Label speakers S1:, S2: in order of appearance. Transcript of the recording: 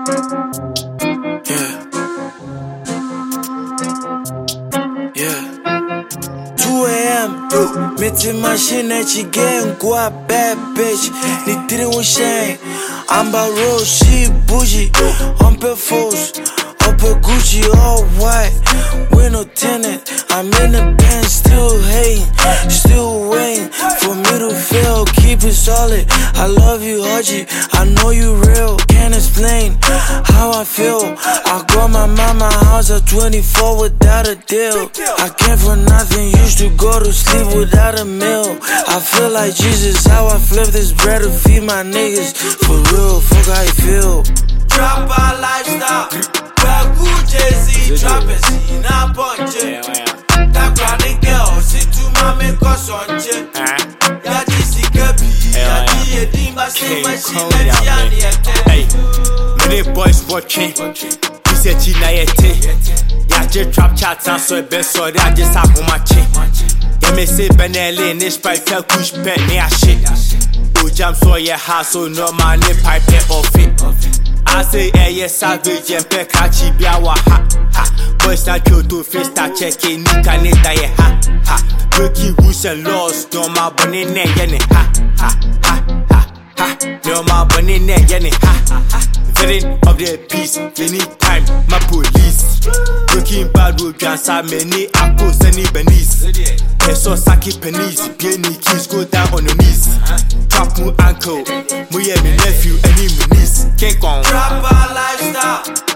S1: 2 a.m. Metti machine at you getting go a bad bitch. Ni tiri with shame. Amber Rose, she bougie. On per foes, up a Gucci, all white. With no tenant, I'm in the band, still hating, still waiting for me to fail. Keep it solid. I love you, Haji. I know you real. Can't explain how I feel. I got my mama house at 24 without a deal. I came for nothing, used to go to sleep without a meal. I feel like Jesus, how I flip this bread to feed my niggas. For real, fuck how you feel.
S2: Trap our lifestyle. Bagu Jay-Z, trappers, na punche. That granny girl, sit to my make us on check. Yadi sikabi, yadi edimba, say machine,
S3: hey, many boys watching. He said, China yete. Yaje trap chats and so best so I just have on my chin. They may say Benelli, Nish Pipe, Kush Pet, near shit. Jam so your house, so no man, pipe off it. I say, yes, savage and pekachi biawa ha. Boys that kill to face that checking, Nika Nita ha. Breaking rules and laws, no my bunny yene ha. No my bunny yene ha. Veteran of the peace, anytime, my police. Breaking bad road, Jansa, many apples, any beneath. So Saki pennies, Penny keys go down on your knees. Trap mu uncle, mu yeah me nephew, any me niece. Can't go.
S2: Trap our lifestyle.